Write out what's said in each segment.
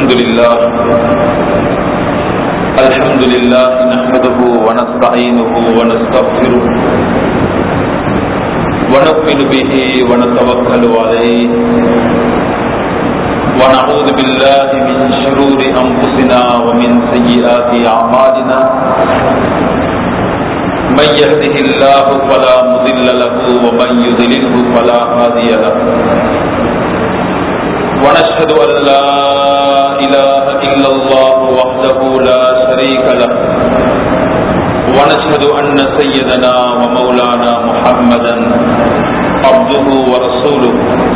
الحمد لله نحمده ونستعينه ونستغفره ونؤمن به ونتوكل عليه ونعوذ بالله من شرور أنفسنا ومن سيئات أعمالنا من يهده الله فلا مضل له ومن يضلله فلا هادي له ونشهد أن لا إله إلا الله وحده لا شريك له ونشهد أن سيدنا ومولانا محمدا عبده ورسوله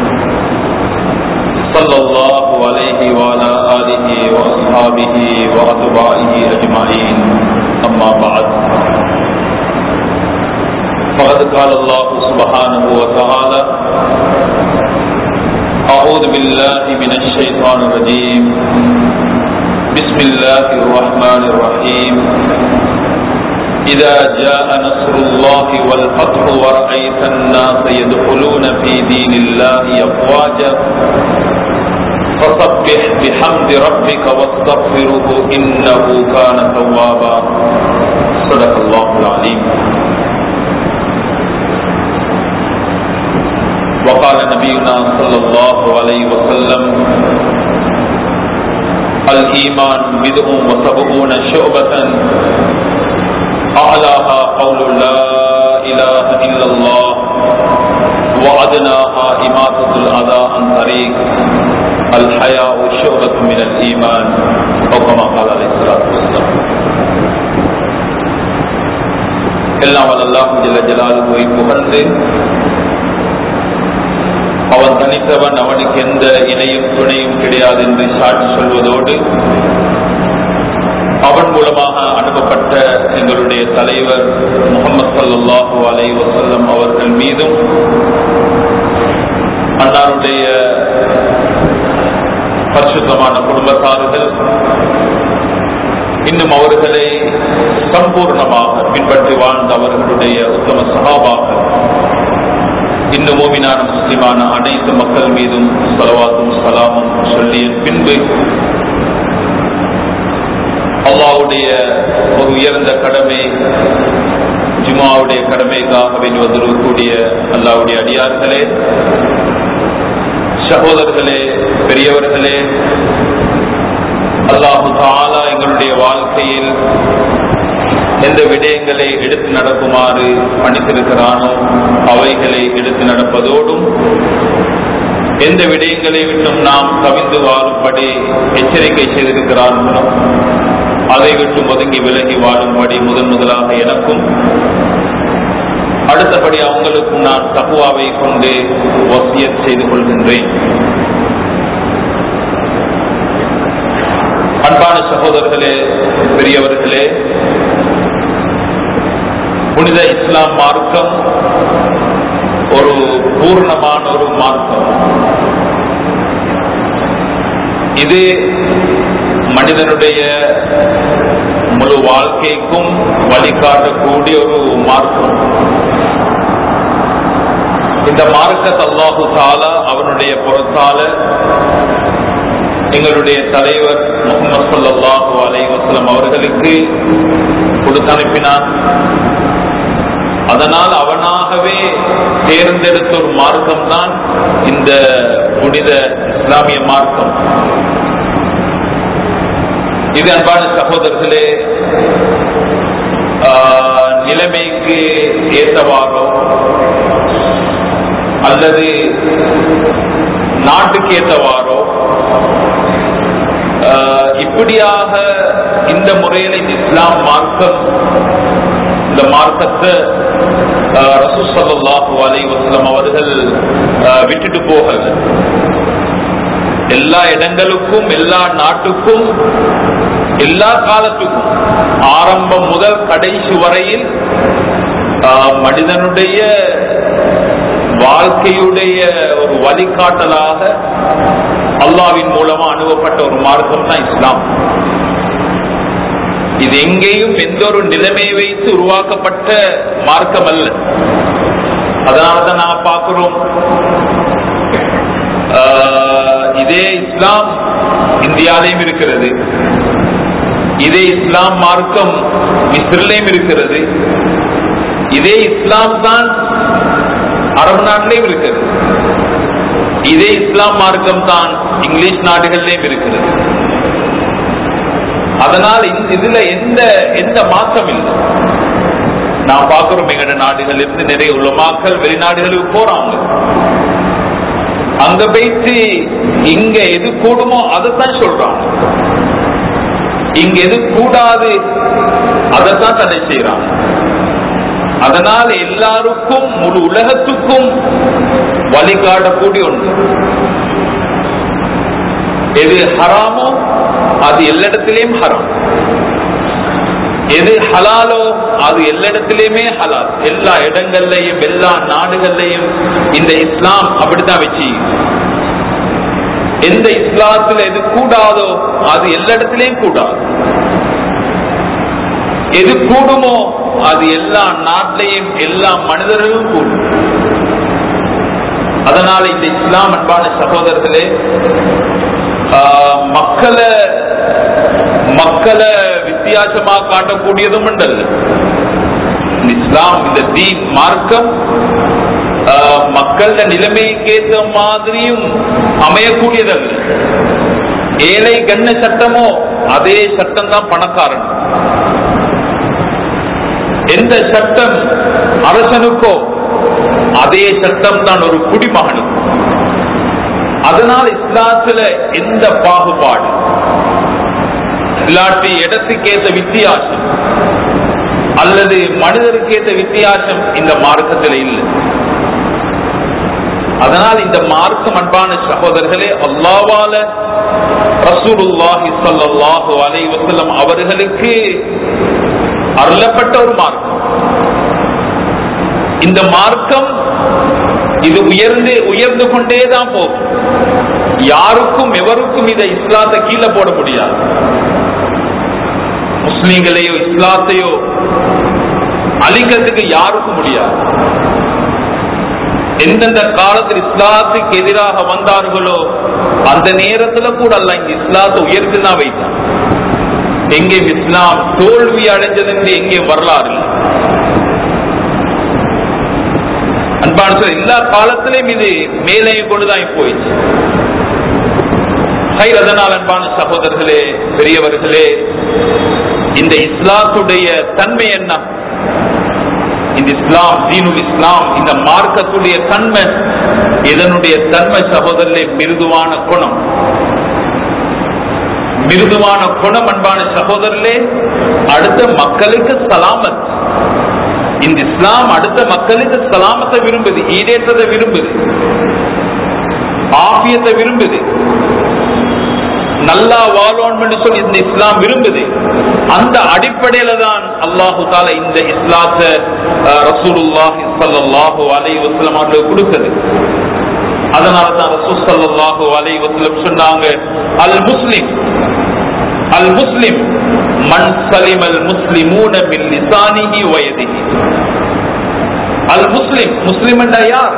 صلى الله عليه وعلى آله وأصحابه وأتباعه أجمعين أما بعد فقد قال الله سبحانه وتعالى أعوذ بالله من الشيطان الرجيم بسم الله الرحمن الرحيم إذا جاء نصر الله والفتح ورأيت الناس يدخلون في دين الله أفواجا فسبح بحمد ربك واستغفره إنه كان توابا صدق الله العليم. وقال نبينا صلى الله عليه وسلم الإيمان بضع وسبعون شعبة أعلاها قول لا إله إلا الله وأدناها إماطة الأذى عن طريق الحياء شعبة من الإيمان أو كما قال عليه الصلاة والسلام. எல்லாம் அல்லாஹ் ஜல்ல ஜலாலுஹு புகழ்ந்து அவன் தனித்தவன், அவனுக்கு எந்த இணையும் துணையும் கிடையாது என்று சாட்சி சொல்வதோடு அவன் மூலமாக அனுப்பப்பட்ட எங்களுடைய தலைவர் முஹம்மது ஸல்லல்லாஹு அலைஹி வஸல்லம் அவர்கள் மீதும் அன்னாருடைய பரிசுத்தமான குடும்பத்தார்கள் இன்னும் அவர்களை சம்பூர்ணமாக பின்பற்றி வாழ்ந்த அவர்களுடைய உத்தம சஹாபாக்கள் இன்னும் மூமினான முஸ்லிமான அனைத்து மக்கள் மீதும் ஸலவாத்தும் ஸலாமும் சொல்லிய பின்பு அல்லாஹ்வுடைய ஒரு உயர்ந்த கடமை, ஜும்ஆவுடைய கடமைக்காக வந்திருக்கக்கூடிய அல்லாஹ்வுடைய அடியார்களே, சகோதரர்களே, பெரியவர்களே, அல்லாஹ் தஆலா எங்களுடைய வாழ்க்கையில் எந்த விடயங்களை எடுத்து நடக்குமாறு பணித்திருக்கிறானோ அவைகளை எடுத்து நடப்பதோடும் எந்த விடயங்களை விட்டும் நாம் தவிர்த்து வாழும்படி எச்சரிக்கை செய்திருக்கிறார்களோ அதை விட்டு ஒதுங்கி விலகி வாழும்படி முதலாக எனக்கும் அடுத்தபடி அவங்களுக்கும் நான் தக்வாவை கொண்டு வசியத் செய்து கொள்கின்றேன். அன்பான சகோதரர்களே, பெரியவர்களே, புனித இஸ்லாம் மார்க்கம் ஒரு பூர்ணமான ஒரு மார்க்கம். இது மனிதனுடைய முழு வாழ்க்கைக்கும் வழிகாட்டக்கூடிய ஒரு மார்க்கம். இந்த மார்க்கத்தை அல்லாஹு தஆலா அவனுடைய புறத்தால எங்களுடைய தலைவர் முஹம்மது ஸல்லல்லாஹு அலைஹி வஸல்லம் அவர்களுக்கு கொடுத்து அனுப்பினான். அதனால் அவனாகவே தேர்ந்தெடுத்த ஒரு மார்க்கம் தான் இந்த புனித இஸ்லாமிய மார்க்கம். இது அன்பான சகோதரர்களே, நிலைமைக்கு ஏற்றவாறோ அல்லது நாட்டுக்கு ஏற்றவாறோ இப்படியாக இந்த முறையில் இந்த இஸ்லாம் மார்க்கம், இந்த மார்க்கத்தை ரசூல் ஸல்லல்லாஹு அலைஹி வஸல்லம் அவர்கள் விட்டுட்டு போகல. எல்லா இடங்களுக்கும், எல்லா நாட்டுக்கும், எல்லா காலத்துக்கும், ஆரம்பம் முதல் கடைசி வரையில் மனிதனுடைய வாழ்க்கையுடைய ஒரு வழிகாட்டலாக அல்லாஹ்வின் மூலமா அனுப்பப்பட்ட ஒரு மார்க்கம் தான் இஸ்லாம். இது எங்கேயும் எந்த ஒரு நிலைமையை வைத்து உருவாக்கப்பட்ட மார்க்கம் அல்ல. அதனாலதான் நாங்க பார்க்கிறோம், இதே இஸ்லாம் இந்தியாவிலையும் இருக்கிறது, இதே இஸ்லாம் மார்க்கம் மிஸ்ரிலையும் இருக்கிறது, இதே இஸ்லாம் தான் அரபு நாட்டிலையும் இருக்கிறது, இதே இஸ்லாம் மார்க்கம் தான் இங்கிலீஷ் நாடுகளிலேயும் இருக்கிறது. அதனால் இதுல எந்த மாற்றம் இல்லை. நான் பார்க்கிறோம், எங்கட நாடுகள் இருந்து நிறைய உலமாக்கள் வெளிநாடுகளுக்கு போறாங்க. அங்க போயிட்டு இங்க எது கூடுமோ அதைத்தான் சொல்றாங்க, இங்க எது கூடாது அதைத்தான் தடை செய்யறாங்க. அதனால எல்லாருக்கும் முழு உலகத்துக்கும் வழிகாட்டக்கூடிய ஒன்று. எது ஹராமோ அது எல்லா ஹராம், எது ஹலாலோ அது எல்லா ஹலால். எல்லா இடங்கள்லையும் எல்லா நாடுகள்லையும் இந்த இஸ்லாம் அப்படித்தான் வச்சு, எந்த இஸ்லாத்துல எது கூடாதோ அது எல்லா கூடாது, எது கூடுமோ அது எல்லா நாட்டிலையும் எல்லா மனிதர்களும் கூடும். அதனால இந்த இஸ்லாம் அன்பான சகோதரர்களே, மக்களை வித்தியாசமா காட்டக்கூடியதும் அல்ல. இஸ்லாம் இந்த தீன் மார்க்கம் மக்கள நிலைமைக்கு ஏற்ற மாதிரியும் அமையக்கூடியதல்ல. ஏழை கண்ண சட்டமோ அதே சட்டம் தான் பணக்காரன். எந்த சட்டம் அரசனுக்கோ அதே சட்டம் தான் ஒரு குடிமகனுக்கு. அதனால் இஸ்லாத்துல எந்த பாகுபாடு இல்லாட்டி இடத்துக்கேற்ற வித்தியாசம் அல்லது மனிதருக்கேற்ற வித்தியாசம் இந்த மார்க்கத்தில் இல்லை. அதனால் இந்த மார்க்கம் அன்பான சகோதரர்களே, அல்லாஹ்வால ரசூலுல்லாஹி ஸல்லல்லாஹு அலைஹி வஸல்லம் அவர்களுக்கு அருளப்பட்ட ஒரு மார்க்கம். இந்த மார்க்கம் இது உயர்ந்து கொண்டேதான் போகும். யாருக்கும் எவருக்கும் இதை இஸ்லாத்தை கீழே போட முடியாது. முஸ்லிம்களையோ இஸ்லாத்தையோ அழிக்கிறதுக்கு யாருக்கும் முடியாது. எந்தெந்த காலத்தில் இஸ்லாத்துக்கு எதிராக வந்தார்களோ அந்த நேரத்தில் கூட அல்ல இங்க இஸ்லாத்தை உயர்த்திதான் வைத்தான். எங்கே இஸ்லாம் தோல்வி அடைஞ்சது என்று எங்கே வரலாறு அன்பான எல்லா காலத்திலும் இது மேலே கொண்டுதான் போயிடுச்சு. அதனால் அன்பான சகோதரர்களே, பெரியவர்களே, இந்த இஸ்லாத்துடைய தன்மை என்ன? இந்த இஸ்லாம், தீனுல் இஸ்லாம், இந்த மார்க்கத்துடைய தன்மை, இதனுடைய தன்மை சகோதரர்களே மிருதுவான குணம். மிருதுவான குணம் அன்பான சகோதரர்களே, அடுத்த மக்களுக்கு சலாமத். இந்த இஸ்லாம் அடுத்த மக்களுக்கு சலாமத்தை விரும்புது, ஈடேற்றத்தை விரும்புது, ஆபியத்தை விரும்புது, நல்லா வாழணும்னு சொல்லி இந்த இஸ்லாம் விரும்புது. அந்த அடிப்படையில தான் அல்லாஹு தஆலா இந்த இஸ்லாத்தை ரசூலுல்லாஹி ஸல்லல்லாஹு அலைஹி வஸல்லம் அவர்களுக்கு கொடுத்தது. அதனால தான் ரசூல் ஸல்லல்லாஹு அலைஹி வஸல்லம் சொன்னாங்க, அல் முஸ்லிம் மன் சலிமல் முஸ்லிமூன மின் லிசானிஹி வ யதிஹி. அல் முஸ்லிம், முஸ்லிம் என்றா யார்?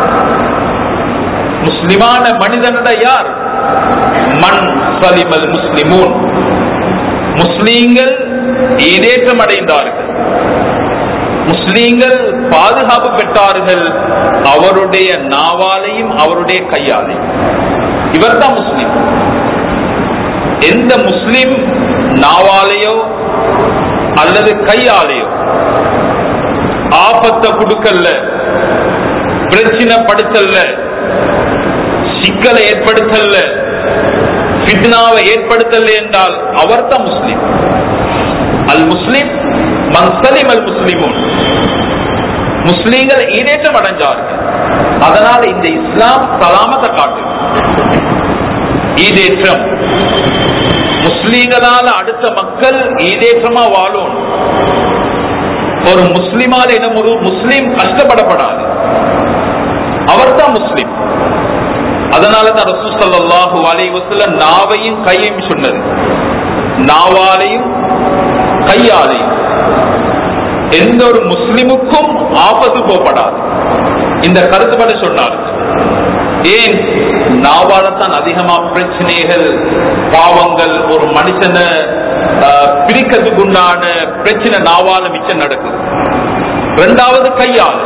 முஸ்லிமான மனிதன் யார்? மன் சலிமல் முஸ்லிமூன், முஸ்லீம்கள் ஈடேற்றம் அடைந்தார்கள், முஸ்லீம்கள் பாதுகாப்பு பெற்றார்கள் அவருடைய நாவாலையும் அவருடைய கையாலையும். இவர் தான் முஸ்லிம். எந்த முஸ்லிம் நாவாலையோ அல்லது கையாலையோ ஆபத்தை கொடுக்கல, பிரச்சனை படுத்தல்ல, சிக்கலை ஏற்படுத்தல்ல, ஃபித்னாவை ஏற்படுத்தல்ல என்றால் அவர் தான் முஸ்லிம். அல் முஸ்லிம் மன் சலிமல் முஸ்லிமூன், முஸ்லிம்கள் ஈடேற்றம் அடைஞ்சார்கள். அதனால இந்த இஸ்லாம் சலாமத்தை காட்டு, ஈடேற்றம். முஸ்லிம்களால அடுத்த மக்கள் ஈடேற்றமா வாழும். ஒரு முஸ்லிமால் எனும் ஒரு முஸ்லிம் கஷ்டப்படப்படாது, அவர் தான் முஸ்லிம். அதனால தான் ரசூல் ஸல்லல்லாஹு அலைஹி வஸல்லம் நாவையும் கையையும் சொன்னது. நாவாலையும் கையாலையும் எந்த ஒரு முஸ்லிமுக்கும் ஆபத்து போகப்படாது இந்த கருத்துப்பட சொன்னார். ஏன்? நாவாலத்தான் அதிகமா பிரச்சனைகள், பாவங்கள், ஒரு மனுஷனை பிரிக்கிறதுக்கு உண்டான பிரச்சனை நாவால மிச்சம் நடக்குது. இரண்டாவது கையால்.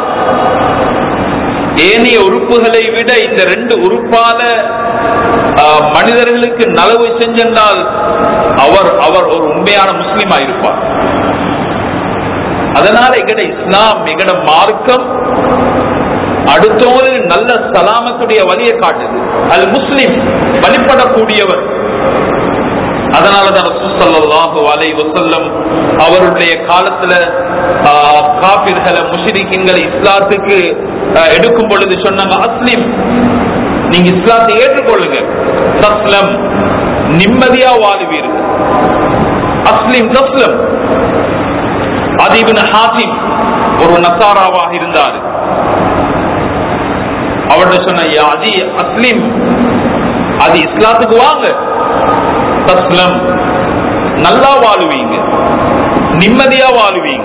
ஏனைய உறுப்புகளை விட இந்த ரெண்டு உறுப்பால மனிதர்களுக்கு நலவு செஞ்சால் அவர் ஒரு உண்மையான முஸ்லிமா இருப்பார். அதனால எங்கட இஸ்லாம், எங்கட மார்க்கம் அடுத்தவங்களுக்கு நல்ல சலாமத்துடைய வழியை காட்டுது. அல் முஸ்லிம் வழிபடக்கூடியவர். அதனாலதான் ரசூல் ஸல்லல்லாஹு அலைஹி வஸல்லம் அவருடைய காலத்துல காபிர்களை, முஷ்ரிக்கீன்களை இஸ்லாத்துக்கு எடுக்கும் பொழுது சொன்னாங்க, அஸ்லிம், நீங்க இஸ்லாத்தை ஏற்றுக்கொள்ளுங்க, தஸ்லம், நிம்மதியா வாழுவீர்கள். அஸ்லிம் தஸ்லம். அதி இப்னு ஹாத்திம் ஒரு நசாராவாக இருந்தார். அவர்கிட்ட சொன்ன, அதி அஸ்லிம், அது இஸ்லாத்துக்கு வாங்க, தஸ்லம், நல்லா வாழுவீங்க, நிம்மதியா வாழுவீங்க.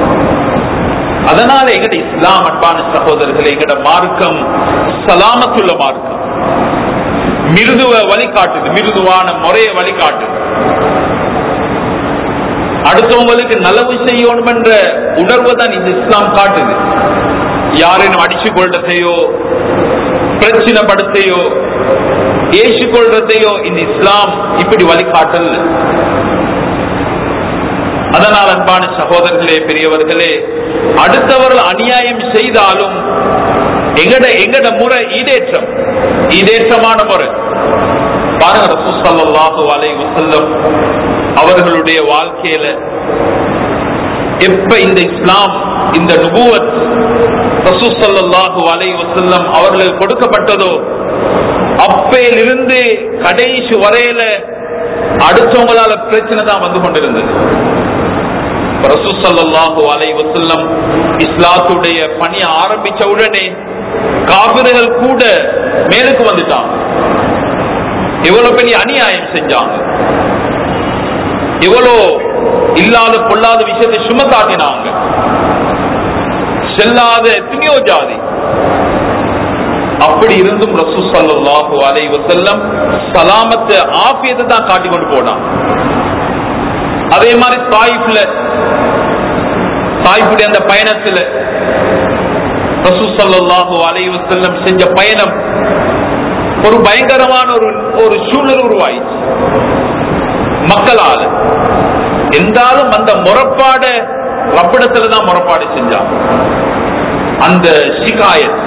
அதனால எங்கட இஸ்லாம், அன்பான சகோதரர்களே, எங்கட மார்க்கம் சலாமத்துள்ள மார்க்கம். மிருதுவ வழிகாட்டுது, மிருதுவான முறையை வழிகாட்டுது. அடுத்தவங்களுக்கு நலவு செய்யணும் என்ற உணர்வு தான் இந்த இஸ்லாம் காட்டுது. யாரையும் அடிச்சு கொள்றதையோ, பிரச்சனைப்படுத்தையோ, ஏசி கொள்றதையோ இந்த இஸ்லாம் இப்படி வழிகாட்டல். அதனால் அன்பான சகோதரர்களே, பெரியவர்களே, அடுத்தவர்கள் அநியாயம் செய்தாலும் எங்கட முறை ஈடேற்றமான முறை. பாருங்க, ரசூல் ஸல்லல்லாஹு அலைஹி வஸல்லம் அவர்களுடைய வாழ்க்கையில எப்ப இந்த இஸ்லாம், இந்த நுபுவத் ரசூல் ஸல்லல்லாஹு அலைஹி வஸல்லம் அவர்களுக்கு கொடுக்கப்பட்டதோ அப்பையிலிருந்து கடைசி வரையில அடுத்தவங்களால பிரச்சனை தான் வந்து கொண்டிருந்தது. ரசூல் ஸல்லல்லாஹு அலைஹி வஸல்லம் இஸ்லாத்துடைய பணி ஆரம்பிச்ச உடனே காபிர்கள் கூட மேலுக்கு வந்துட்டாங்க. எவ்வளவு பெரிய அநியாயம் செஞ்சாங்க, எவ்வளோ இல்லாத பொல்லாத விஷயத்தை சுமத்தாட்டினாங்க. செல்லாத எத்தனையோ ஜாதி. அப்படி இருந்தும் ரசூல் ஸல்லல்லாஹு அலைஹி வஸல்லம் சலாமத்தை, ஆஃபியத்தை தான் காட்டி கொண்டு போனாங்க. அதே மாதிரி தாயிஃபுடைய அந்த பயணத்துல ரசூல் ஸல்லல்லாஹு அலைஹி வஸல்லம் செஞ்ச பயணம் ஒரு பயங்கரமான ஒரு சூழ்நிலை உருவாயிச்சு மக்களால. என்றாலும் அந்த முறப்பாட ரப்பிடத்துல தான் முறப்பாடு செஞ்சாங்க. அந்த ஷிகாயத்,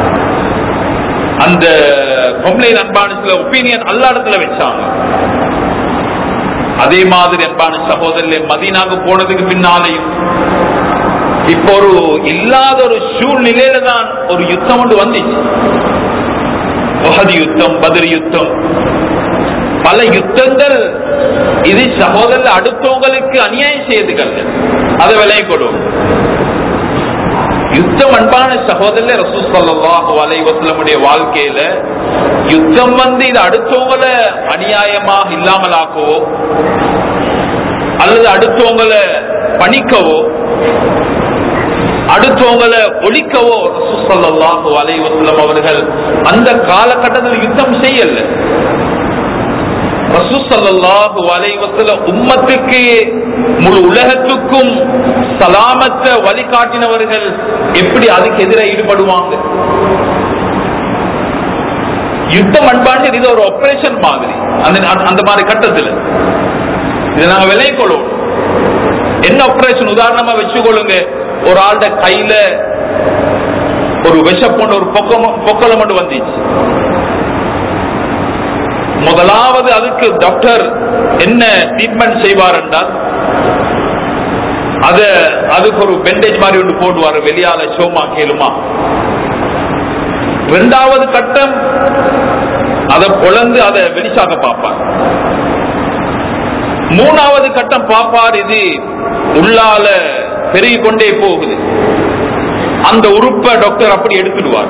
அந்த கம்ப்ளைண்ட், அன்பான சில ஒப்பீனியன் அல்லா இடத்துல வச்சாங்க. அதே மாதிரி அன்பான சகோதரர்களே, மதீனாவுக்கு போனதுக்கு பின்னாலேயும் இப்போ ஒரு இல்லாத ஒரு சூழ்நிலையில தான் ஒரு யுத்தம் ஒன்று வந்துச்சு. உஹது யுத்தம், பத்ர் யுத்தம், பல யுத்தங்கள். இது சகோதரர் அடுத்தவங்களுக்கு அநியாயம் செய்யுதுகள், அதை விலையை கொடும் யுத்தம். அன்பான சகோதரர், ரசூல் ஸல்லல்லாஹு அலைஹி வஸல்லம் வாழ்க்கையில யுத்தம் வந்து இது அடுத்தவங்களை அநியாயமாக இல்லாமல் ஆக்கவோ அல்லது அடுத்தவங்களை பணிக்கவோ அடுத்தவங்களை ஒழிக்கவோ ரசூல் ஸல்லல்லாஹு அலைஹி வஸல்லம் அவர்கள் அந்த காலகட்டத்தில் யுத்தம் செய்யல. ரசூல் ஸல்லல்லாஹு அலைஹி வஸல்லம் உம்மத்துக்கு, முழு உலகத்துக்கும் சலாமத்தை வழிகாட்டினவர்கள் எப்படி அதுக்கு எதிராக ஈடுபடுவாங்க? யுத்தம் அன்பான இது ஒரு ஆபரேஷன் மாதிரி. அந்த மாதிரி கட்டத்தில் இதை நாங்க விலை கொள்வோம். என்ன ஆபரேஷன்? உதாரணமா வச்சுக்கொள்ளுங்க, ஒரு ஆளுட கையில ஒரு விஷப்பொண்டு, ஒரு பொக்கலம் மட்டும் வந்துச்சு. முதலாவது அதுக்கு டாக்டர் என்ன ட்ரீட்மெண்ட் செய்வார் என்றால், அதுக்கு ஒரு பெண்டேஜ் மாதிரி ஒன்று போடுவார், வெளியால சோமா கேளுமா. இரண்டாவது கட்டம் அதை பொழந்து அதை வெளிச்சாக பார்ப்பார். மூணாவது கட்டம் பார்ப்பார், இது உள்ளால பெருகி கொண்டே போகுது. அந்த உறுப்பை டாக்டர் அப்படி எடுத்துடுவார்.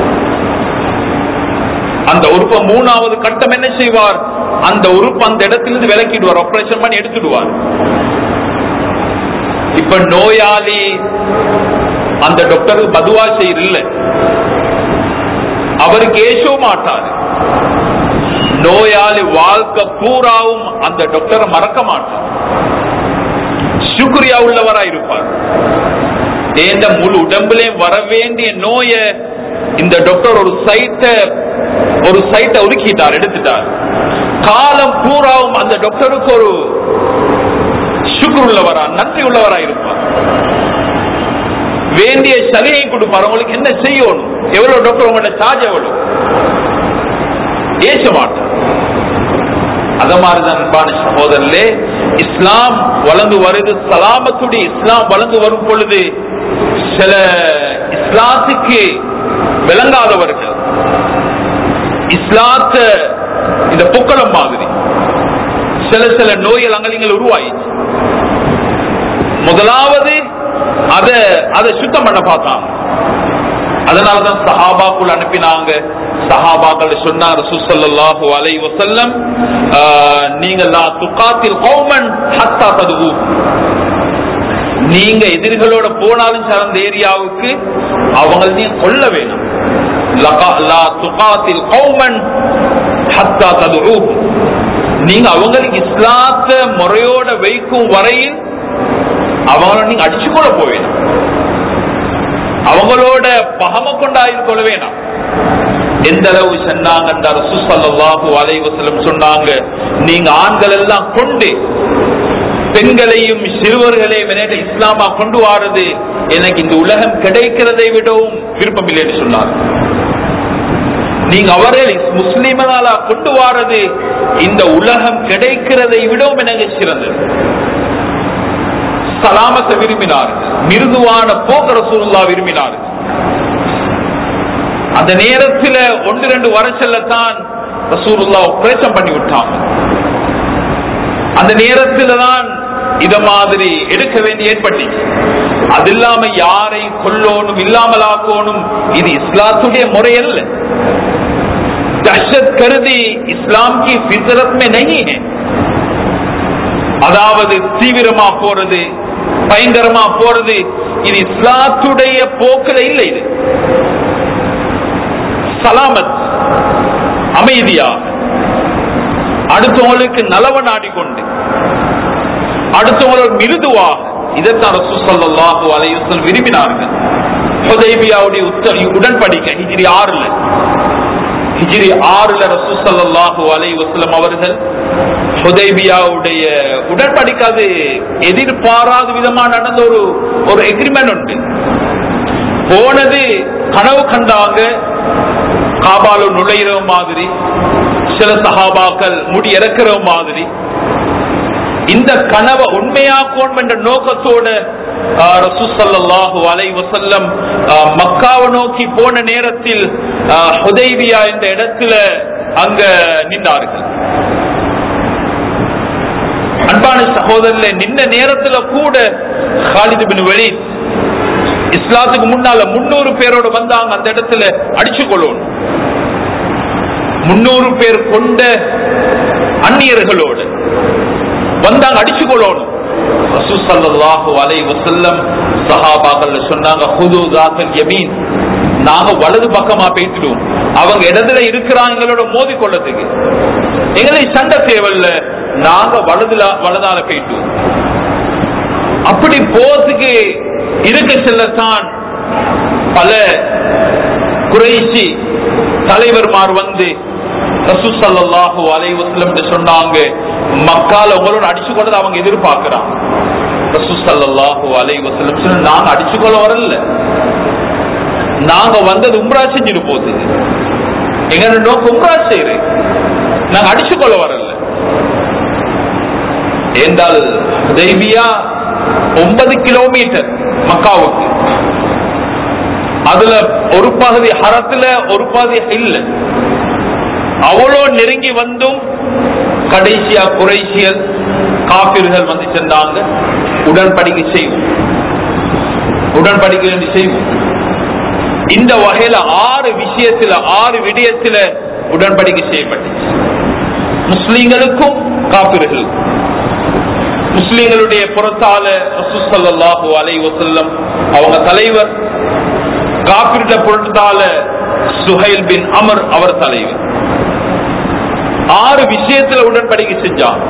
அந்த உறுப்பை மூணாவது கட்டம் என்ன செய்வார்? அந்த உறுப்பு அந்த இடத்திலிருந்து விலக்கிடுவார், ஆபரேஷன் பண்ணி எடுத்துடுவார். இப்ப நோயாளி அந்த டாக்டருக்கு மதுவா செய்யல, அவருக்கு ஏசோ மாட்டார். நோயாளி வாழ்க்கை பூராவும் அந்த டாக்டரை மறக்க மாட்டார். சுக்ரியா உள்ளவரா இருப்பார். ஏந்த முழு உடம்புலே வர வேண்டிய நோய இந்த டாக்டர் ஒரு சைட்டை ஒதுக்கிட்டார், எடுத்துட்டார். காலம் பூராவும் அந்த டாக்டருக்கு ஒரு சுக்ர் உள்ளவரா, நன்றி உள்ளவரா இருப்பார். வேண்டிய சலுகை கொடுப்பார். உங்களுக்கு என்ன செய்யணும், எவ்வளவு டாக்டர் உங்களோட சார்ஜ் எவ்வளவு, ஏச மாட்டார். அத மாதிரிதான் அன்பான சகோதரர்களே, இஸ்லாம் வளர்ந்து வருது. சலாமத்துடைய இஸ்லாம் வளர்ந்து வரும் பொழுது சில இஸ்லாத்துக்கு விளங்காதவர்கள் இஸ்லாத்த இந்த பொக்களம் மாதிரி சில நோய்கள் அங்கங்கள் உருவாயிச்சு. முதலாவது அதை சுத்தம் பண்ண பார்த்தாங்க. அதனாலதான் சஹாபாக்குள் அனுப்பினாங்க. சஹாபாக்கள் சொன்னார் ரசூல் ஸல்லல்லாஹு அலைஹி வஸல்லம், நீங்க லா துகாத்தில் கௌமன் ஹத்தா ததுவு, நீங்க எதிரிகளோட போனாலும் அந்த ஏரியாவுக்கு அவங்க நீங்க கொல்ல வேணும். லா துகாத்தில் கௌமன் ஹத்தா ததுவு, நீங்க அவங்களுக்கு இஸ்லாத்த முறையோட வைக்கும் வரையில் அவங்கள நீங்க அடிச்சுக்கொள்ள போவேணும், அவங்களோட பகம கொண்டாயிருக்கொள்ள வேணாம். எந்த அளவு சொன்னாங்க ரசூல் ஸல்லல்லாஹு அலைஹி வஸல்லம் சொன்னாங்க, நீங்க ஆண்கள் எல்லாம் கொண்டு பெண்களையும் சிறுவர்களையும் இஸ்லாமா கொண்டு வாரது எனக்கு இந்த உலகம் கிடைக்கிறதை விடவும் விருப்பம் இல்லை என்று சொன்னார். நீங்க அவர்கள் முஸ்லிம்களா கொண்டு வாரது இந்த உலகம் கிடைக்கிறதை விடவும் எனக்கு சிறந்தது. சலாமத்தை விரும்பினார், மிருதுவான போக்க ரசூலுல்லாஹ் விரும்பினார். அந்த நேரத்தில் 1-2 வருஷத்தான் ரசூலுல்லாஹ் ஆபரேஷன் பண்ணி விட்டாங்க. அந்த நேரத்தில் தான் இத மாதிரி எடுக்க வேண்டிய ஏற்பட்டு, அது இல்லாம யாரை கொல்லோனும் இல்லாமலாக்கோனும் இது இஸ்லாத்துடைய முறை அல்ல. दहशत கருதி இஸ்லாம் की फितरत में नहीं है. அதாவது தீவிரமா போறது, பயங்கரமா போறது, இது இஸ்லாத்துடைய போக்கில் இல்லை. இது சலாமத், அமைதியா அடுத்தவங்களுக்கு நலவ நாடிக்கொண்டு அடுத்தவர்கள் மிருதுவாக, இதைத்தான் ரசூல் ஸல்லல்லாஹு அலைஹி வஸல்லம் விரும்பினார்கள். ஹுதைபியாவுடைய உடன்படிக்கை ஹிஜ்ரி 6ல ரசூல் ஸல்லல்லாஹு அலைஹி வஸல்லம் அவர்கள் ஹுதைபியாவுடைய உடன்படிக்கை, அது எதிர்பாராத விதமா நடந்த ஒரு எக்ரிமெண்ட் உண்டு. போனது கனவு கண்டாங்க, காபால நுழையிற மாதிரி, சில சஹாபாக்கள் முடி இறக்கிற மாதிரி. இந்த கனவை உண்மையாக்கும் என்ற நோக்கத்தோட ரசூல் ஸல்லல்லாஹு அலைஹி வஸல்லம் மக்காவை நோக்கி போன நேரத்தில் ஹுதைபியா என்ற இடத்துல அங்க நின்றார்கள். அன்பான சகோதரர்களே, நின்ன நேரத்துல கூட காலித் பின் வலீத் இஸ்லாத்துக்கு முன்னால 300 பேரோட வந்தாங்க. அந்த இடத்துல அடிச்சு கொள்ளணும். 300 பேர் கொண்ட அந்நியர்களோடு வந்தாங்க, அடிச்சு கொள்ளணும். ரசூல் ஸல்லல்லாஹு அலைஹி வஸல்லம் சஹாபாக்கள் சொன்னாங்க, ஹுது ஸாத்தல் யமீன், நாங்க வலது பக்கமா போயிட்டுடுவோம், அவங்க இடத்துல இருக்கிறாங்களோட மோதி கொள்ளதுக்கு எங்களை சண்டை தேவையில்ல, நாங்க வலதால போயிட்டுவோம். அப்படி போறதுக்கு இருக்க செல்லத்தான் பல குறைஷி தலைவர்மார் வந்து ரசூல் ஸல்லல்லாஹு அலைஹி வஸல்லம் சொன்னாங்க, மக்கால உங்களோட அடிச்சு கொண்டது அவங்க எதிர்பார்க்கிறான். ரசூல் ஸல்லல்லாஹு அலைஹி வஸல்லம் சொன்னாங்க, நாங்க அடிச்சு கொள்ள வரல, நாங்க வந்தது உம்ரா செஞ்சிட்டு போகுது, எங்க நோக்கம் உம்ரா செய்யுது, நாங்க அடிச்சு கொள்ள வரல. என்றால் ஹுதைபியா 9 கிலோமீட்டர் மக்காவுக்கு, அதுல ஒரு பகுதி ஹரத்துல ஒரு பகுதி இல்ல, அவ்வளோ நெருங்கி வந்தும் கடைசியா குறைஷியல் காபிர்கள் வந்து சென்றாங்க. உடன்படிக்கை செய்வோம். இந்த வகையில 6 விஷயத்துல 6 விடயத்துல உடன்படிக்கை செய்யப்பட்டுச்சு. முஸ்லிம்களுக்கும் காபிர்களுக்கும். முஸ்லிம்களுடைய புறத்தால ரசூல் ஸல்லல்லாஹு அலைஹி வஸல்லம் அவங்க தலைவர், காபிர்ல புறத்தால சுஹைல் பின் அமர் அவர் தலைவர். 6 விஷயத்துல உடன்படிக்கை செஞ்சான்.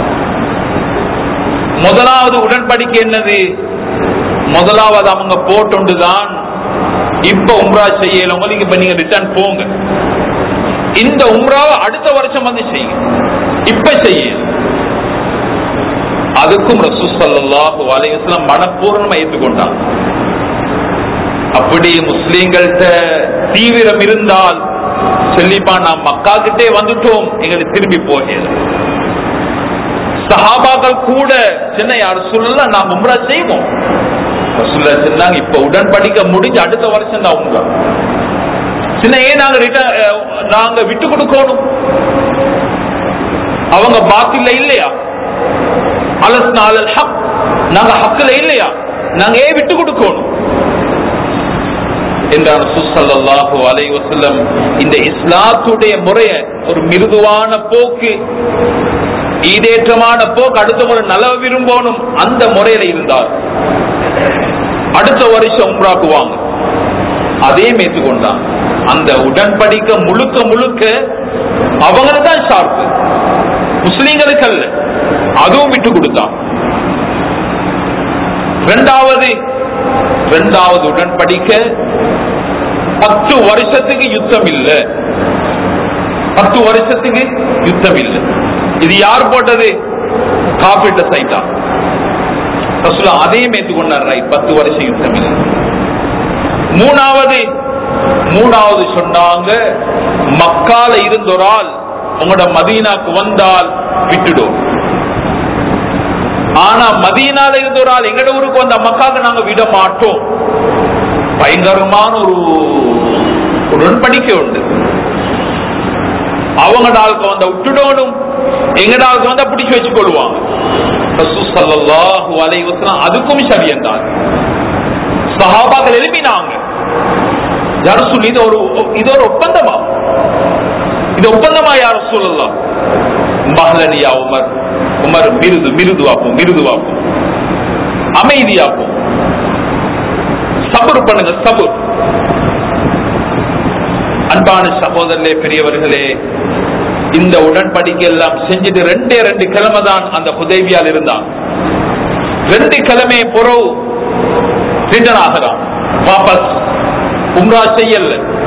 முதலாவது உடன்படிக்கை என்னது? முதலாவது அவங்க போட்டுதான் இப்ப உம்ரா செய்யல, இப்ப நீங்க ரிட்டர்ன் போங்க, இந்த உம்ராவை அடுத்த வருஷம் வந்து செய்யுங்க, இப்ப செய்ய. அதுக்கும் ரசூல் ஸல்லல்லாஹு அலைஹி வஸல்லம் மனப்பூர்வமா ஏற்றுக்கொண்டான். அப்படி முஸ்லிம்கள்ட்ட தீவிரம் இருந்தால் சொல்லிப்பா, நாம் மக்கா கிட்டே வந்துட்டோம், எங்களுக்கு திரும்பி போகல. சஹாபாக்கள் கூட சின்ன யார் சொல்ல நாம் உம்ரா செய்வோம். ரசூலுல்லாஹ் சொன்னாங்க, இப்ப உடன்படிக்கை முடிஞ்சு அடுத்த வருஷம் தான் உம்ரா. சின்ன ஏன் நாங்க விட்டு கொடுக்கணும்? அவங்க பாத்தில இல்லையா? அலஸ்னா அலல் ஹக், நாங்க ஹக்ல இல்லையா? நாங்க ஏன் விட்டு கொடுக்கணும் என்றார் ரசூல் ஸல்லல்லாஹு அலைஹி வஸல்லம். இந்த இஸ்லாத்துடைய முறைய ஒரு மிருதுவான போக்கு, ஈடேற்றமான போக்கு, அடுத்த முறை நலவ விரும்பணும், அந்த முறையில இருந்தார். அடுத்த வருஷம் உம்ராக்குவாங்க, அதே மேற்கொண்டான். அந்த உடன்படிக்கை முழுக்க முழுக்க அவங்களுக்கு தான் ஷார்ப்பு, முஸ்லிம்களுக்கு அல்ல. அதுவும் விட்டு கொடுத்தான். இரண்டாவது உடன்படிக்கை 10 வருஷத்துக்கு யுத்தம் இல்லை. 10 வருஷத்துக்கு யுத்தம் இல்லை. இது யார் போட்டது? காபிட்ட சைட்டா. ரசூலுல்லாஹ் அதையும் ஏற்றுக்கொண்டார். 10 வருஷம் யுத்தம் இல்லை. மூணாவது சொன்னாங்க, மக்கால இருந்தொரால் உங்களோட மதீனாக்கு வந்தால் விட்டுடும். ஆனா மதீனால இருந்தொரால் எங்கட ஊருக்கு வந்த மக்காவுக்கு நாங்க விட மாட்டோம். பயங்கரமான ஒரு உடன்படிக்கை உண்டு. அவங்க நாளுக்கு வந்த விட்டுடணும், எங்க நாளுக்கு வந்தா பிடிச்சு வச்சு கொள்வாங்க. ரசூல் ஸல்லல்லாஹு அலைஹி வஸல்லம் அதுக்கும் சரியந்தான். சஹாபாக்கள் எழுப்பினாங்க, யா ரசூல், இது ஒரு ஒப்பந்தமா? இது ஒப்பந்தமா யா ரசூலல்லாஹ்? மஹ்லனியா உமர், மிருதுவாக்கும், அமைதியாக்கும், சபர் பண்ணுங்க, சபர். அன்பான சகோதரர்களே, பெரியவர்களே, இந்த உடன்படிக்கை எல்லாம் செஞ்சுட்டு 2 கிழமை தான் அந்த ஹுதைபியால் இருந்தான். 2 கிழமை பொறவு ரிட்டர்ன் ஆகிறான், வாபஸ் உம்ரா செய்யல.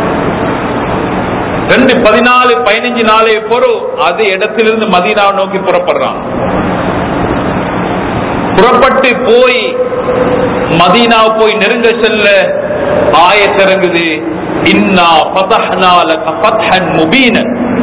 14-15 நாளே பொறவு அதே இடத்திலிருந்து மதீனாவை நோக்கி புறப்படுறான். புறப்பட்டு போய் மதீனாவை போய் நெருங்க செல்ல ஆயத் இறங்குது, இன்னா ஃபதஹ்னா லக ஃபத்ஹன் முபீன,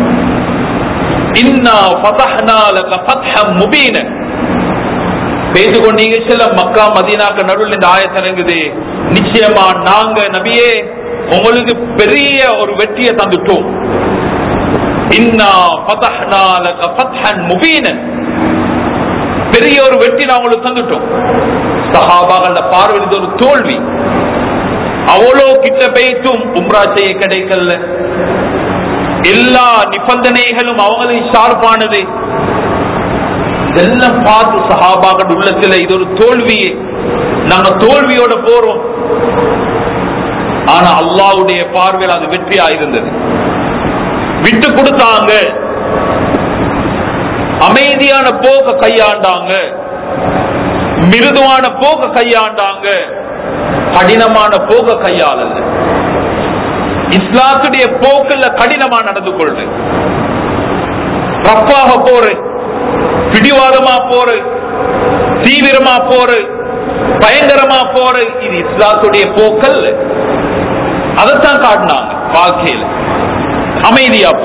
இன்னா ஃபதஹ்னா லக ஃபத்ஹன் முபீன. பேசிக்கொண்டீங்க செல்ல மக்கா மதீனாக்கு நடுவில் இந்த ஆயத் இறங்குது, நிச்சயமா நாங்க நபியே உங்களுக்கு பெரிய ஒரு வெற்றியை தந்துட்டோம். இன்னா ஃபதஹ்னா லக ஃபத்ஹன் முபீன, பெரிய ஒரு வெற்றி நான் உங்களுக்கு தந்துட்டோம். சஹாபாக்கள பார்வையில் ஒரு தோல்வி. அவ்வளோ கிட்ட போய்த்தும் உம்ரா செய்ய கிடைக்கல. எல்லா நிபந்தனைகளும் அவங்களுக்கு ஷார்ப்பானது. இதெல்லாம் பார்த்து சஹாபாக்கள் உள்ளத்துல இது ஒரு தோல்வியே, நாங்க தோல்வியோட போறோம். ஆனா அல்லாஹ்வுடைய பார்வையில் அது வெற்றியா இருந்தது. விட்டு கொடுத்தாங்க, அமைதியான போக்க கையாண்டாங்க, மிருதுவான போக்க கையாண்டாங்க, கடினமான போக்க கையாளல்ல. இஸ்லாத்துடைய போக்குல கடினமா நடந்து கொள்றது, ரப்பாக போரு, பிடிவாதமா போரு, தீவிரமா போரு, பயங்கரமா போரு, இது இஸ்லாத்துடைய போக்கல்ல. அதைத்தான் காட்டினாங்க வாழ்க்கையில். அமைதியா போ,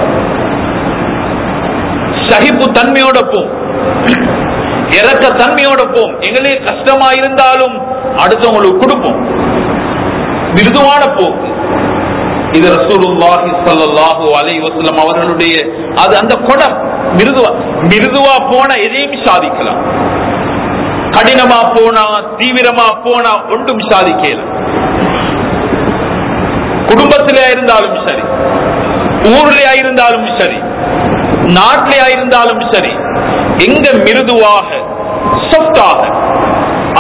சகிப்பு தன்மையோட போம், இறக்க தன்மையோட போம். எங்களே கஷ்டமா இருந்தாலும் அடுத்தவங்களுக்கு கொடுப்போம். மிருதுவான போக்கு இது ரசூலுல்லாஹி ஸல்லல்லாஹு அலைஹி வஸல்லம் அவர்களுடைய அது அந்த குணம். மிருதுவா போனா எதையும் சாதிக்கலாம், கடினமா போனா தீவிரமா போனா ஒன்றும் சாதிக்கலாம். குடும்பத்திலே இருந்தாலும் சரி, ஊர்லயா இருந்தாலும் சரி, நாட்டிலே இருந்தாலும் சரி, எங்க மிருதுவாக சொத்தாக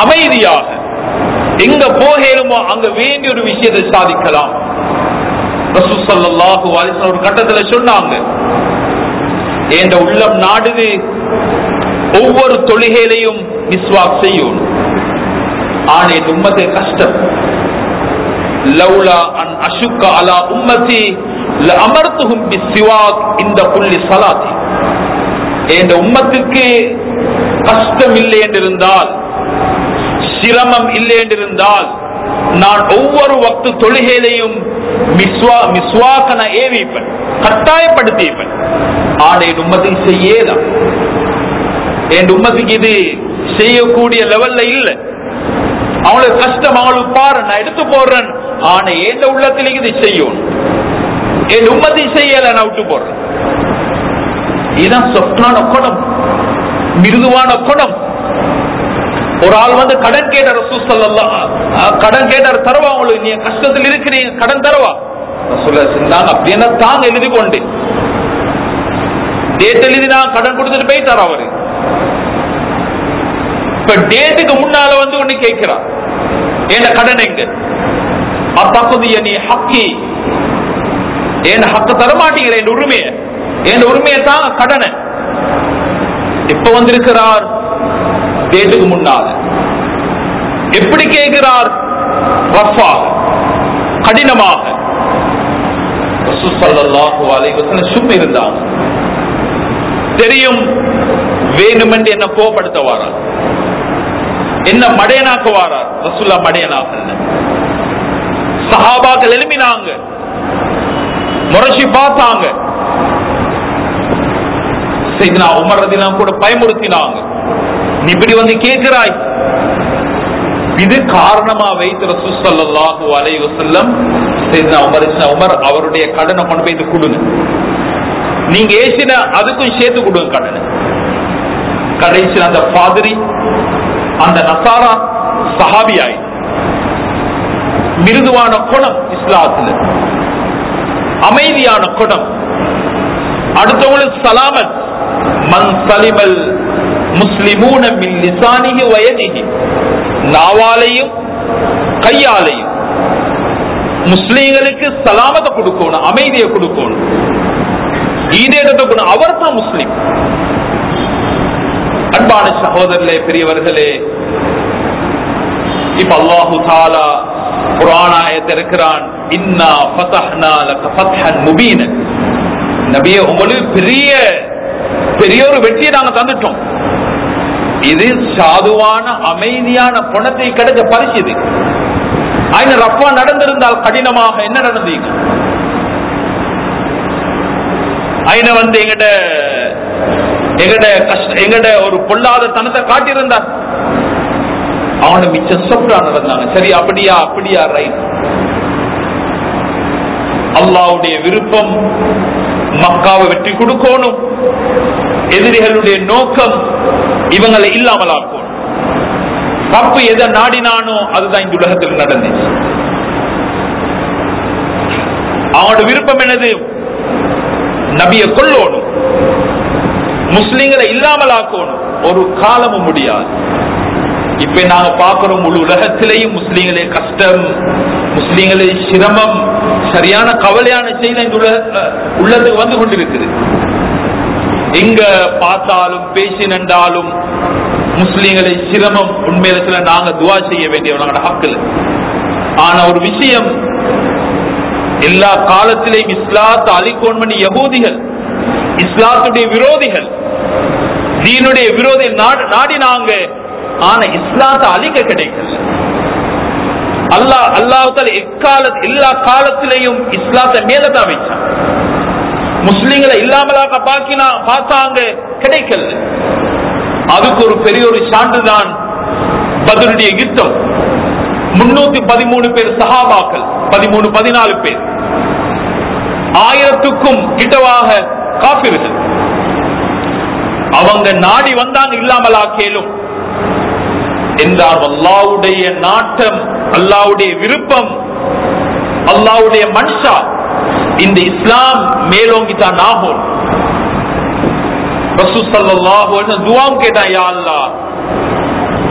அமைதியாக எங்க போகலுமோ அங்க வேண்டிய ஒரு விஷயத்தை சாதிக்கலாம். ரசூல் ஸல்லல்லாஹு அலைஹி வஸல்லம் ஒரு கட்டத்துல சொன்னாங்க, என்ற உள்ளம் நாடுது ஒவ்வொரு தொழுகையிலையும் மிஸ்வாக் செய்யும். ஆனா என் உம்மத்தே கஷ்டம். லவ்லா அன் அஷுக்க அலா உம்மதி லஅமர்துஹும் பிஸ்ஸிவாக் இந்த குல்லி ஸலாத்தி. என்ற உம்மத்துக்கு கஷ்டம் இல்லை என்றிருந்தால், சிரமம் இல்லை என்றிருந்தால், நான் ஒவ்வொரு வக்து தொழுகையிலையும் மிஸ்வாக்கன ஏவிப்பேன், கட்டாயப்படுத்திப்பேன். ஆனா என் உம்மத்துக்கு செய்யலாம். என் உம்மத்துக்கு இது செய்யக்கூடிய லெவல்ல இல்ல. அவங்களுக்கு கஷ்டம், அவங்களுக்கு பாரு, நான் எடுத்து போடுறேன். ஆனா எந்த உள்ளத்திலேயே இது செய்யும். என் உம்மத்தை செய்யல, நான் விட்டு போடுறேன். இதுதான் சொத்தான குணம், மிருதுவான குணம். ஒரு ஆள் வந்து கடன் கேட்ட ரசூல் ஸல்லல்லாஹு, கடன் கேட்டார், தரவா உங்களுக்கு, நீங்க கஷ்டத்தில் இருக்கிறீங்க, கடன் தரவா? ரசூலுல்லாஹி சொன்னாங்க, அப்படின்னா தாங்க எழுதி கொண்டு டேட் எழுதி நான் கடன் கொடுத்துட்டு போய் தர. அவரு இப்ப டேட்டுக்கு முன்னால வந்து ஒண்ணு கேட்கிறார், என்ன கடன் எங்க? அத்தகுதிய நீ ஹக்கி, என் ஹக்க தரமாட்டீங்கிற, என் உரிமையை, என் உரிமையை தான் கடனை. இப்ப வந்திருக்கிறார் டேட்டுக்கு முன்னால. எப்படி கேட்கிறார்? ரஃபா, கடினமாக. ரசூல் ஸல்லல்லாஹு அலைஹி வஸல்லம் சும்மா இருந்தாங்க. தெரியும் வேணுமென்று என்ன கோபப்படுத்த வாரார், என்ன மடையனாக்க வாரார். ரசூலுல்லாஹ் மடையனாக. சஹாபாக்கள் எழுப்பினாங்க, முரசி பார்த்தாங்க. சையதுனா உமர் ரலியல்லாஹு கூட பயமுறுத்தினாங்க, நீ இப்படி வந்து கேட்கிறாய். இது காரணமா வைத்து ரசூல் ஸல்லல்லாஹு அலைஹி வஸல்லம் சையதுனா உமர் அவருடைய கடனை கொண்டு போய் கொடுங்க, நீங்க ஏசின அதுக்கும் சேர்த்து கொடுங்க கடனை. கடைசியில் அந்த பாதிரி, அந்த நசாரா சஹாபியாய். மிருதுவான குணம் இஸ்லாத்துல, அமைதியான குணம், அடுத்தவங்களுக்கு சலாமத். மன் சலிமல் முஸ்லிமூன மின் லிசானிஹி வ யதிஹி, நாவாலையும் கையாலையும் முஸ்லிம்களுக்கு சலாமத்தை கொடுக்கணும், அமைதியை கொடுக்கணும், ஈடேற்றத்தை கொடுக்கணும். அவர் தான் முஸ்லிம். அன்பான சகோதரர்களே, பெரியவர்களே, இப்ப அல்லாஹு தஆலா குர்ஆன் ஆயத்தை இருக்கிறான், இன்னா ஃபதஹ்னா லக ஃபத்ஹன் முபீன. நபியே, உங்களுக்கு பெரிய பெரிய ஒரு வெற்றியை நாங்க தந்துட்டோம். இது சாதுவான அமைதியான குணத்தை கிடைச்ச பரிசு. இது ஆயின ரஃபா நடந்திருந்தால் கடினமாக என்ன நடந்தீங்க? ஆயின வந்து எங்கட ஒரு பொல்லாத தனத்தை காட்டியிருந்தார். அவனை மிச்சம் சொப்டா நடந்தாங்க. சரி, அப்படியா அப்படியா, ரைட். அல்லாஹ்வுடைய விருப்பம் மக்காவை வெற்றி கொடுக்கணும். எதிரிகளுடைய நோக்கம் இவங்களை இல்லாமலாக்கும். தப்பு எதை நாடினானோ அதுதான் இந்த உலகத்தில் நடந்துச்சு. அவனோட விருப்பம் என்னது? நபியை கொல்லணும், முஸ்லிம்களை இல்லாமலாக்கணும். ஒரு காலமும் முடியாது. இப்ப நாங்க பார்க்கிறோம், முழு உலகத்திலேயும் முஸ்லிம்களே கஷ்டம், முஸ்லிம்களே சிரமம், சரியான கவலையான செய்தி இந்த உள்ளத்துக்கு வந்து கொண்டிருக்குது. எங்க பார்த்தாலும் பேசினாலும் முஸ்லிம்களை சிரமம். உண்மையில நாங்க துவா செய்ய வேண்டியவங்க ஹக்கில். ஆனா ஒரு விஷயம், எல்லா காலத்திலேயும் இஸ்லாத்தை அழிக்கோன் பண்ணி யகூதிகள், இஸ்லாத்துடைய விரோதிகள், தீனுடைய விரோதி நாடினாங்க. ஆனா இஸ்லாத்தை அழிக்க கிடைக்கல. அல்லாஹ் எல்லா காலத்திலையும் இஸ்லாத்தை மேலதான் வச்சான். முஸ்லிம்களை இல்லாமலாக பார்த்தாங்க, கிடைக்கல. அதுக்கு ஒரு பெரிய ஒரு சான்றுதான் பத்ருடைய யுத்தம். 313 பேர் சஹாபாக்கள், 13-14 பேர், 1000க்கும் கிட்டவாக காபிர்கள். அவங்க நாடி வந்தாங்க இல்லாமலாக்கேலும் என்றால் அல்லாஹ்வுடைய நாட்டம், அல்லாஹ்வுடைய விருப்பம், அல்லாஹ்வுடைய மன்ஷா இந்த இஸ்லாம் மேலோங்கித்தான் ஆகும். ரசூல் ஸல்லல்லாஹு அலைஹி வஸல்லம் துஆம் கேட்டான், யா அல்லாஹ்,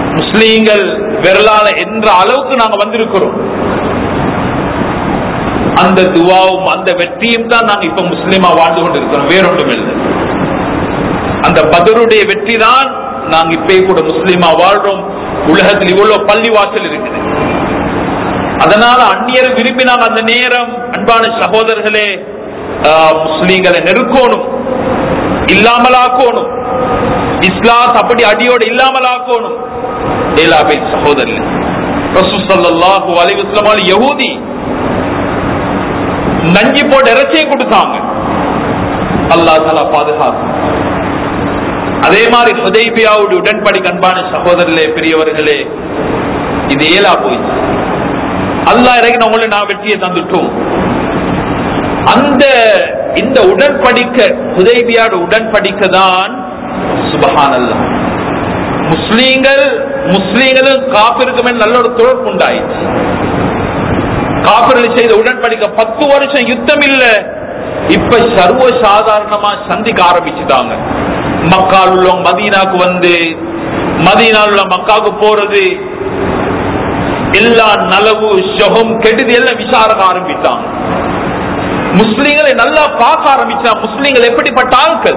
முஸ்லிம்கள் விரலால என்ற அளவுக்கு நாங்க வந்திருக்கிறோம். அந்த துவாவும் அந்த வெற்றியும் தான் நாங்க இப்ப முஸ்லீமா வாழ்ந்து கொண்டிருக்கிறோம், வேறொன்றும் இல்லை. அந்த பதருடைய வெற்றி தான் நாங்க இப்ப கூட முஸ்லீமா வாழ்றோம். உலகத்தில் இவ்வளவு பள்ளிவாசல் இருக்குது. அதனால அந்நியர் விரும்பினாங்க அந்த நேரம். அன்பான சகோதரர்களே, முஸ்லீம்களை நெருக்கணும், இல்லாமலாக்கணும், இஸ்லாம் அப்படி அடியோடு இல்லாமலாக்கணும். ஏலாபை சகோதரர்களே, ரசூல் ஸல்லல்லாஹு அலைஹி வஸல்லம் யஹூதி நஞ்சி போட்டு இறைச்சியை கொடுத்தாங்க, அல்லாஹ் தஆலா பாதுகாத்து. அதே மாதிரி ஹுதைபியாவுடைய உடன்படிக்கை, அன்பான சகோதரர்களே பெரியவர்களே, இது ஏலா போயிடுச்சு. அல்லாஹ் இறங்கின உங்களை நான் வெற்றியை தந்துட்டோம். அந்த இந்த உடன்படிக்கை, ஹுதைபியாவுடைய உடன்படிக்கை தான் சுப்ஹானல்லாஹ் முஸ்லீம்களும் காபிருக்கும் நல்ல ஒரு தொடர்பு உண்டாயிடுச்சு. காபிர்கள் செய்த உடன்படிக்கை 10 வருஷம் யுத்தம் இல்ல, இப்ப சர்வ சாதாரணமா சந்திக்க ஆரம்பிச்சுட்டாங்க. மக்கால் உள்ள மதீனாக்கு வந்து, மதீனால உள்ள மக்காவுக்கு போறது, எல்லா நலவு சுகம் கெடுதி எல்லாம் விசாரிக்க ஆரம்பித்தாங்க. முஸ்லீம்களை நல்லா பார்க்க ஆரம்பிச்சாங்க, முஸ்லீம்கள் எப்படிப்பட்ட ஆட்கள்.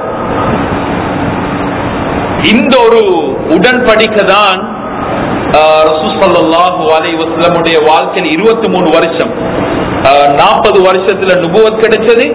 இந்த ஒரு உடன்படிக்கை தான் ரசூல் ஸல்லல்லாஹு அலைஹி வஸல்லமுடைய வாழ்க்கையில் 23 வருஷம், 40 வருஷத்துல நுபுவத் கிடைச்சது.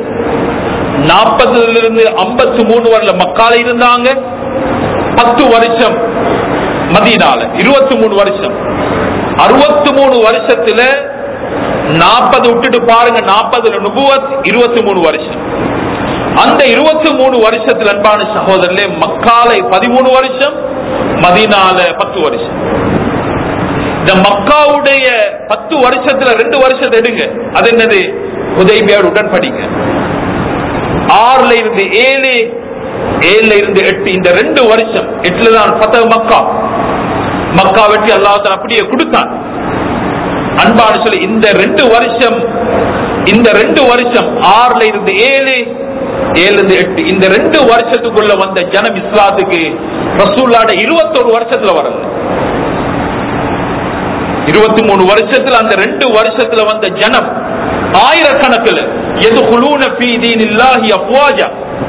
40 53 வருஷம் மக்கால இருந்தாங்க. 10 வருஷம் மதீனால, 23 வருஷம். 63 வருஷத்துல 40 விட்டுட்டு பாருங்க, 40 நுபுவத், 23 வருஷம். அந்த 23 வருஷத்துல அன்பான சகோதரர்களே, மக்காலை 13 வருஷம், மதீனால 10 வருஷம். இந்த மக்காவுடைய 10 வருஷத்துல 2 வருஷத்தை எடுங்க, அது என்னது? ஹுதைபியா உடன்படிக்கை. 6ல இருந்து 7, 7ல இருந்து 8, இந்த 2 வருஷம், 8ல தான் ஃபத்ஹ் மக்கா, மக்கா வெற்றி அல்லாஹ் தஆலா அப்படியே கொடுத்தான். அன்பான சொல்லி இந்த 2 வருஷம், இந்த 2 வருஷம் 6ல இருந்து 7, 7ல இருந்து 8, இந்த 2 வருஷத்துக்குள்ள வந்த ஜனம் இஸ்லாத்துக்கு ரசூலுல்லாஹ் 21 வருஷத்துல வரல. 23 வருஷத்துல அந்த 2 வருஷத்துல வந்த ஜனம் ஆயிரக்கணக்கில் யதுகுலூன ஃபீ தீனில்லாஹி அஃப்வாஜா,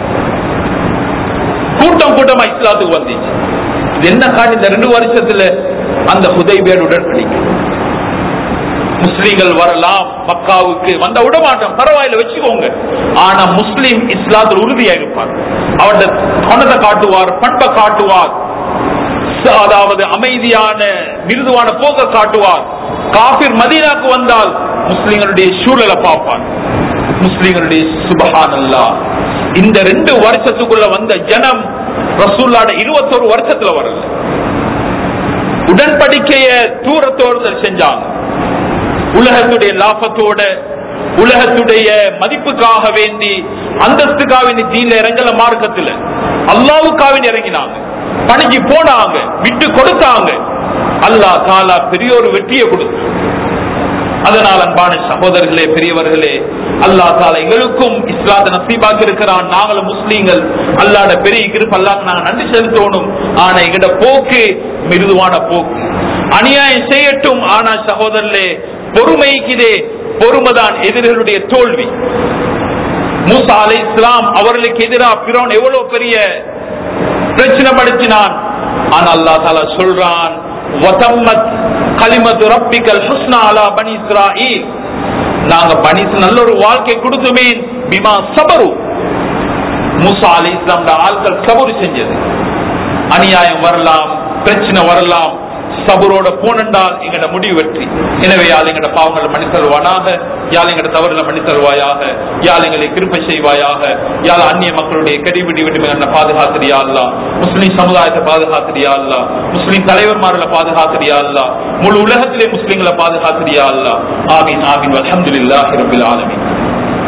கூட்டம் கூட்டமா இஸ்லாத்துக்கு வந்துச்சு. இது என்ன காரணம்? இந்த 2 வருஷத்துல அந்த ஹுதைபியா உடன்படிக்கை. முஸ்லீம்கள் வரலாம் மக்காவுக்கு, வந்த விடமாட்டோம், பரவாயில்ல வச்சுக்கோங்க. ஆனா முஸ்லீம் இஸ்லாத்தில் உறுதியா இருப்பார். அவருடைய குணத்தை காட்டுவார், பண்பை காட்டுவார், அதாவது அமைதியான மிருதுவான போக்க காட்டுவார். காபிர் மதீனாக்கு வந்தால் முஸ்லிம்களுடைய சூழலை பார்ப்பார். முஸ்லிம்களுடைய சுப்ஹானல்லாஹ், இந்த 2 வருஷத்துக்குள்ள வந்த ஜனம் ரசூலுல்லாஹ் 21 வருஷத்துல வரல. உடன்படிக்கைய தூரத்தோடு செஞ்சாங்க. உலகத்துடைய லாபத்தோட, உலகத்துடைய மதிப்புக்காக வேண்டி, அந்தஸ்துக்காக வேண்டி தீன்ல இறங்கல, மார்க்கத்துல அல்லாஹ்வுக்காக வேண்டி இறங்கினாங்க, பணிஞ்சு போனாங்க, விட்டு கொடுத்தாங்க. அல்லாஹ் தஆலா பெரிய ஒரு வெற்றியை கொடுத்தார். அதனால் அன்பான சகோதரர்களே பெரியவர்களே, அல்லாஹ் தஆலா எங்களுக்கும் இஸ்லாத்தை நசீபாக்கி இருக்கிறான். நாங்களும் முஸ்லீம்கள், அல்லாஹ்வுடைய பெரிய கிருபை, அல்லாஹ்க்கு நாங்க நன்றி செலுத்தணும். ஆனா எங்கட போக்கு மிருதுவான போக்கு. அநியாயம் செய்யட்டும், ஆனா சகோதரர்களே பொறுமைக்குதே, பொறுமைதான் எதிரிகளுடைய தோல்வி. மூசா அலைஹிஸ்ஸலாம் அவர்களுக்கு எதிராக ஃபிரௌன் எவ்வளவு பெரிய பிரச்சனை படுத்தினான். ஆனா அல்லாஹ் தஆலா சொல்றான், வதம்மத் கலிமத்து ரப்பிக்கல் ஹுஸ்னா அலா பனி இஸ்ராயீல், நாங்க பனி நல்ல ஒரு வாழ்க்கை கொடுத்துமே, பிமா சபரு, மூசா அலைஹிஸ்ஸலாம் ஆட்கள் சபர் செஞ்சது. அநியாயம் வரலாம், பிரச்சனை வரலாம், சபரோட போனென்றால் எங்கட முடிவு வெற்றி. எனவே யாழ் எங்கட பாவங்களை மன்னித்தருவானாக, யாழ் எங்கட தவறுகளை மன்னித்தருவாயாக, யாழ் எங்களை கிருபை செய்வாயாக. யாழ் அந்நிய மக்களுடைய கடிபிடி விட்டு என்ன பாதுகாத்திரியா அல்லா, முஸ்லிம் சமுதாயத்தை பாதுகாத்திரியா அல்லா, முஸ்லிம் தலைவர்மார்களை பாதுகாத்திரியா அல்லா, முழு உலகத்திலே முஸ்லிம்களை பாதுகாத்திரியா அல்லா. ஆமீன் ஆமீன். அல்ஹம்துலில்லாஹி ரப்பில் ஆலமீன்.